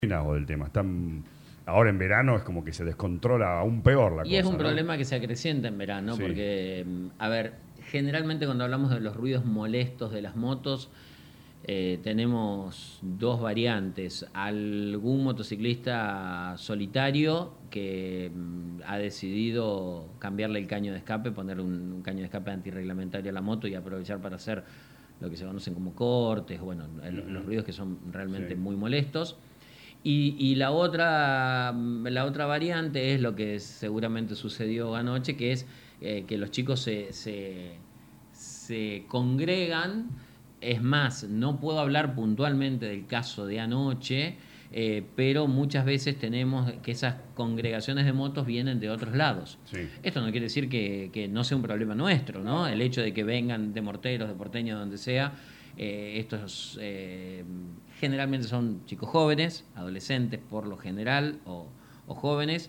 o del tema. Ahora en verano es como que se descontrola aún peor la cosa. Y es un ¿no? problema que se acrecienta en verano, Sí. porque, a ver, generalmente cuando hablamos de los ruidos molestos de las motos, tenemos dos variantes. Algún motociclista solitario que ha decidido cambiarle el caño de escape, poner un caño de escape antirreglamentario a la moto y aprovechar para hacer lo que se conocen como cortes, bueno, los ruidos que son realmente muy molestos. Y la otra variante es lo que seguramente sucedió anoche, que es que los chicos se congregan. Es más, no puedo hablar puntualmente del caso de anoche, pero muchas veces tenemos que esas congregaciones de motos vienen de otros lados. Sí. Esto no quiere decir que no sea un problema nuestro, ¿no? El hecho de que vengan de Morteros, de Porteño, donde sea, estos generalmente son chicos jóvenes, adolescentes por lo general, o jóvenes,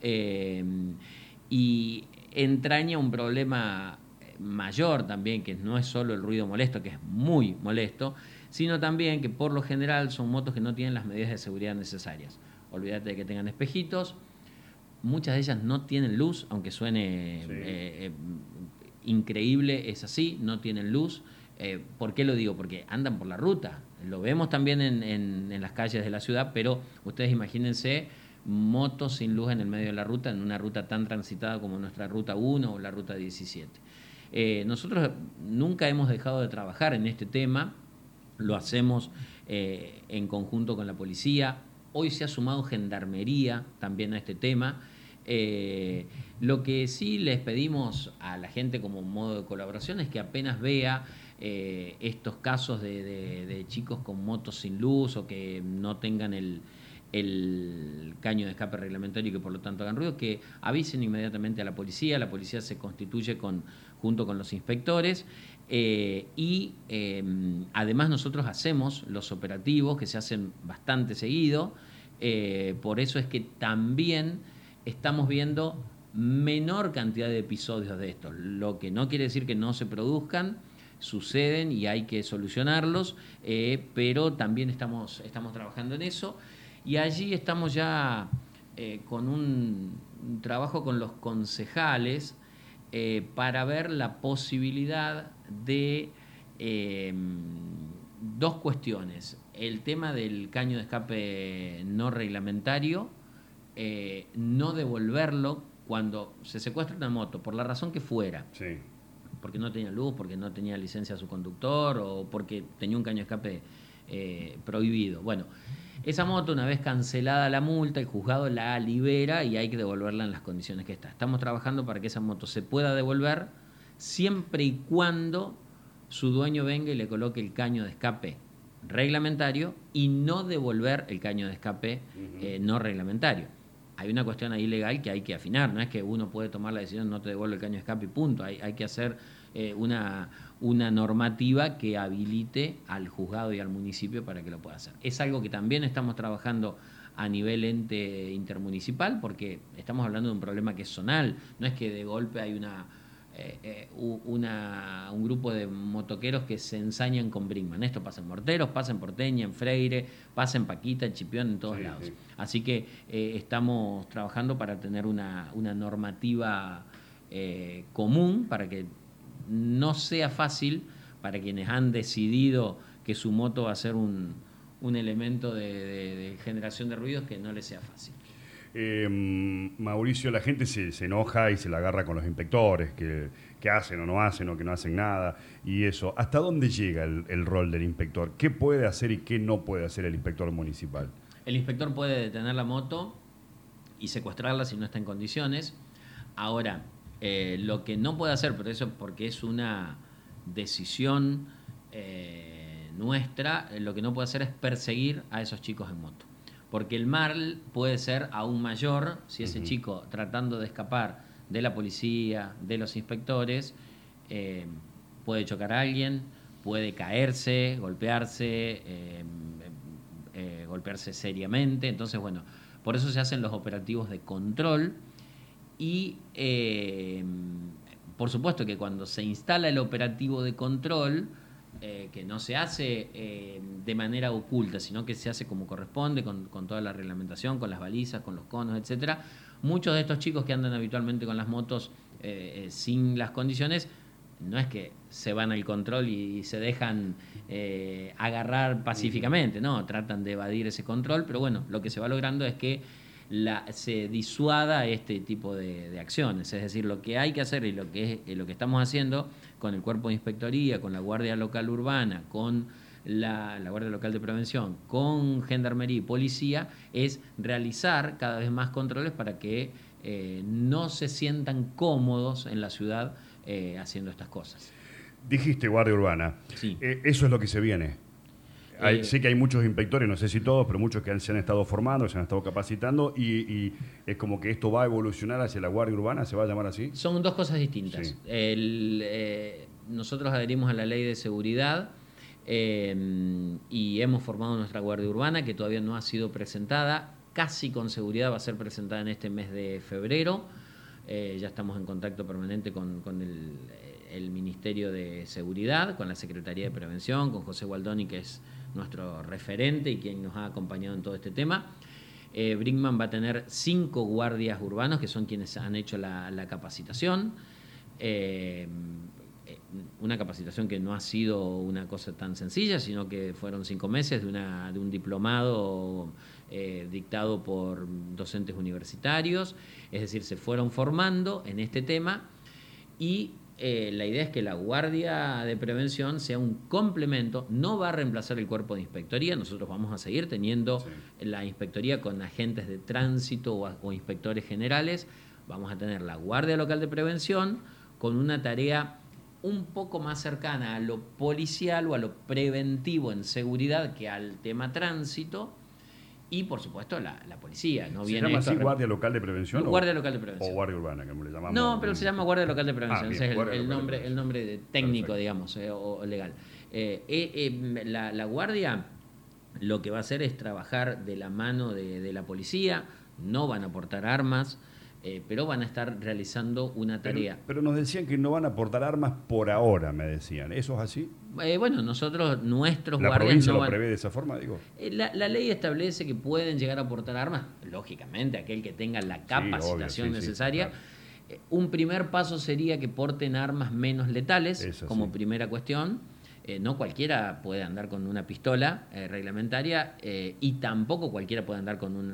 y entraña un problema mayor también, que no es solo el ruido molesto, que es muy molesto, sino también que por lo general son motos que no tienen las medidas de seguridad necesarias. Olvídate de que tengan espejitos, muchas de ellas no tienen luz, aunque suene increíble, es así, no tienen luz. ¿Por qué lo digo? Porque andan por la ruta. Lo vemos también en las calles de la ciudad, pero ustedes imagínense motos sin luz en el medio de la ruta, en una ruta tan transitada como nuestra Ruta 1 o la Ruta 17. Nosotros nunca hemos dejado de trabajar en este tema, lo hacemos en conjunto con la policía. Hoy se ha sumado Gendarmería también a este tema. Lo que sí les pedimos a la gente como modo de colaboración es que apenas vea estos casos de chicos con motos sin luz o que no tengan el caño de escape reglamentario y que por lo tanto hagan ruido, que avisen inmediatamente a la policía se constituye junto con los inspectores, y además nosotros hacemos los operativos que se hacen bastante seguido, por eso es que también estamos viendo menor cantidad de episodios de estos, lo que no quiere decir que no se produzcan, suceden y hay que solucionarlos, pero también estamos trabajando en eso, y allí estamos ya con un trabajo con los concejales para ver la posibilidad de dos cuestiones: el tema del caño de escape no reglamentario, no devolverlo cuando se secuestra una moto, por la razón que fuera. Sí. Porque no tenía luz, porque no tenía licencia su conductor o porque tenía un caño de escape prohibido. Bueno, esa moto, una vez cancelada la multa, el juzgado la libera y hay que devolverla en las condiciones que está. Estamos trabajando para que esa moto se pueda devolver siempre y cuando su dueño venga y le coloque el caño de escape reglamentario y no devolver el caño de escape no reglamentario. Hay una cuestión ahí legal que hay que afinar, no es que uno puede tomar la decisión no te devuelvo el caño de escape y punto, hay que hacer una normativa que habilite al juzgado y al municipio para que lo pueda hacer. Es algo que también estamos trabajando a nivel ente intermunicipal, porque estamos hablando de un problema que es zonal, no es que de golpe hay un grupo de motoqueros que se ensañan con Brinkman. Esto pasa en Morteros, pasa en Porteña, en Freire, pasa en Paquita, en Chipión, en todos lados. Sí. Así que estamos trabajando para tener una normativa común, para que no sea fácil para quienes han decidido que su moto va a ser un elemento de generación de ruidos, que no les sea fácil. Mauricio, la gente se enoja y se la agarra con los inspectores, que hacen o no hacen, o que no hacen nada, y eso. ¿Hasta dónde llega el rol del inspector? ¿Qué puede hacer y qué no puede hacer el inspector municipal? El inspector puede detener la moto y secuestrarla si no está en condiciones. Ahora, lo que no puede hacer, pero eso porque es una decisión nuestra, lo que no puede hacer es perseguir a esos chicos en moto. Porque el mal puede ser aún mayor si ese chico, tratando de escapar de la policía, de los inspectores, puede chocar a alguien, puede caerse, golpearse seriamente. Entonces, bueno, por eso se hacen los operativos de control y, por supuesto que cuando se instala el operativo de control, que no se hace de manera oculta, sino que se hace como corresponde, con toda la reglamentación, con las balizas, con los conos, etcétera. Muchos de estos chicos que andan habitualmente con las motos sin las condiciones, no es que se van al control y se dejan agarrar pacíficamente, no, tratan de evadir ese control, pero bueno, lo que se va logrando es que se disuada este tipo de acciones. Es decir, lo que hay que hacer y lo que estamos haciendo con el Cuerpo de Inspectoría, con la Guardia Local Urbana, con la Guardia Local de Prevención, con Gendarmería y Policía, es realizar cada vez más controles para que no se sientan cómodos en la ciudad haciendo estas cosas. Dijiste Guardia Urbana. Sí. Eso es lo que se viene. Sé que hay muchos inspectores, no sé si todos, pero muchos que se han estado formando, se han estado capacitando y es como que esto va a evolucionar hacia la Guardia Urbana, ¿se va a llamar así? Son dos cosas distintas. Sí. Nosotros adherimos a la ley de seguridad y hemos formado nuestra Guardia Urbana, que todavía no ha sido presentada. Casi con seguridad va a ser presentada en este mes de febrero. Ya estamos en contacto permanente con el Ministerio de Seguridad, con la Secretaría de Prevención, con José Gualdoni, que es nuestro referente y quien nos ha acompañado en todo este tema. Brinkman va a tener 5 guardias urbanos, que son quienes han hecho la capacitación. Una capacitación que no ha sido una cosa tan sencilla, sino que fueron 5 meses de un diplomado dictado por docentes universitarios. Es decir, se fueron formando en este tema y la idea es que la Guardia de Prevención sea un complemento, no va a reemplazar el Cuerpo de Inspectoría. Nosotros vamos a seguir teniendo la inspectoría con agentes de tránsito o inspectores generales. Vamos a tener la Guardia Local de Prevención con una tarea un poco más cercana a lo policial o a lo preventivo en seguridad que al tema tránsito. Y, por supuesto, la policía. ¿No? ¿Se llama así Guardia Local de Prevención? Guardia Local de Prevención. O Guardia Urbana, como le llamamos. No, pero se llama Guardia Local de Prevención. Bien, Ese es el nombre técnico, perfecto, digamos, o legal. La Guardia lo que va a hacer es trabajar de la mano de la policía. No van a portar armas, pero van a estar realizando una tarea. Pero nos decían que no van a aportar armas por ahora, me decían. ¿Eso es así? Bueno, nuestros ¿La guardias provincia no lo van... prevé de esa forma, digo? La ley establece que pueden llegar a portar armas, lógicamente, aquel que tenga la capacitación necesaria. Claro. Un primer paso sería que porten armas menos letales, como primera cuestión. No cualquiera puede andar con una pistola reglamentaria y tampoco cualquiera puede andar con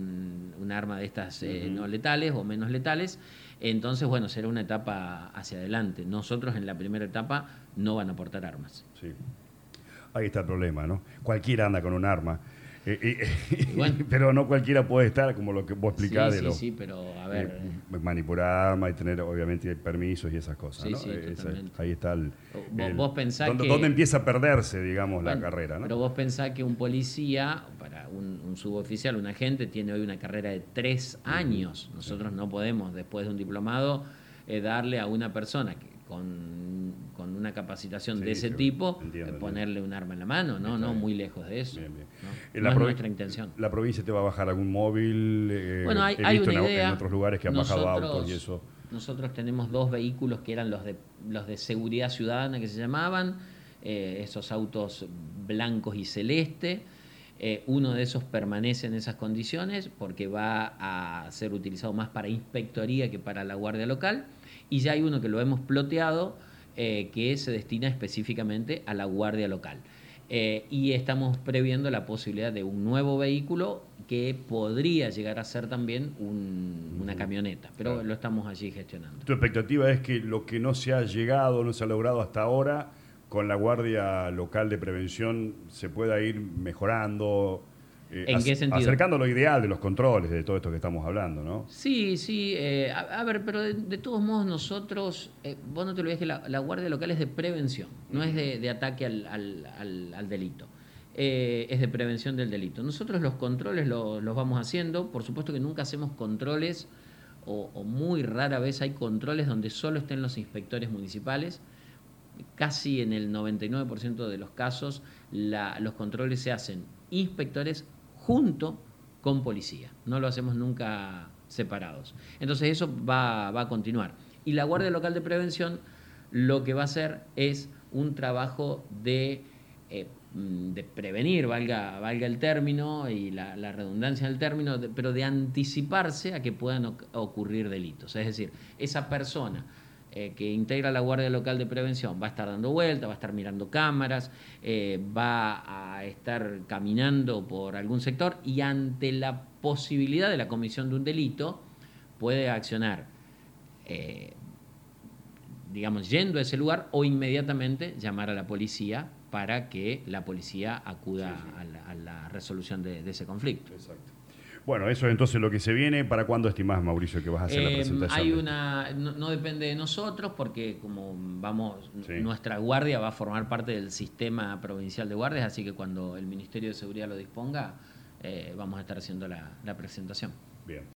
un arma de estas no letales o menos letales. Entonces, bueno, será una etapa hacia adelante. Nosotros en la primera etapa no van a portar armas. Sí. Ahí está el problema, ¿no? Cualquiera anda con un arma. Bueno, pero no cualquiera puede estar, como lo que vos explicás, sí, pero a ver... manipular armas y tener, obviamente, permisos y esas cosas, ¿no? Sí, totalmente. Ahí está vos pensás ¿dónde empieza a perderse, digamos, la carrera, ¿no? Pero vos pensás que un policía, para un suboficial, un agente, tiene hoy una carrera de 3 años. Nosotros no podemos, después de un diplomado, darle a una persona que con una capacitación de ese tipo, ponerle un arma en la mano, no muy lejos de eso. Bien. No es nuestra intención. ¿La provincia te va a bajar algún móvil? Bueno, hay visto una idea. En otros lugares que han bajado autos y eso. Nosotros tenemos 2 vehículos que eran los de seguridad ciudadana que se llamaban, esos autos blancos y celeste. Uno de esos permanece en esas condiciones porque va a ser utilizado más para inspectoría que para la guardia local. Y ya hay uno que lo hemos ploteado que se destina específicamente a la guardia local. Y estamos previendo la posibilidad de un nuevo vehículo que podría llegar a ser también una camioneta, pero claro, lo estamos allí gestionando. ¿Tu expectativa es que lo que no se ha llegado, no se ha logrado hasta ahora, con la Guardia Local de Prevención se pueda ir mejorando? ¿En qué sentido? Acercando lo ideal de los controles, de todo esto que estamos hablando, ¿no? Sí. A ver, pero de todos modos nosotros, vos no te olvides que la Guardia Local es de prevención, no es de ataque al delito. Es de prevención del delito. Nosotros los controles los vamos haciendo, por supuesto que nunca hacemos controles, o muy rara vez hay controles donde solo estén los inspectores municipales. Casi en el 99% de los casos los controles se hacen inspectores junto con policía. No lo hacemos nunca separados. Entonces eso va a continuar. Y la Guardia Local de Prevención lo que va a hacer es un trabajo de prevenir, valga el término y la redundancia del término, pero de anticiparse a que puedan ocurrir delitos. Es decir, esa persona que integra la Guardia Local de Prevención va a estar dando vueltas, va a estar mirando cámaras, va a estar caminando por algún sector y ante la posibilidad de la comisión de un delito puede accionar, digamos, yendo a ese lugar o inmediatamente llamar a la policía para que la policía acuda a la resolución de ese conflicto. Exacto. Bueno, eso es entonces lo que se viene. ¿Para cuándo estimás, Mauricio, que vas a hacer la presentación? No depende de nosotros porque como Sí. nuestra guardia va a formar parte del sistema provincial de guardias, así que cuando el Ministerio de Seguridad lo disponga, vamos a estar haciendo la presentación. Bien.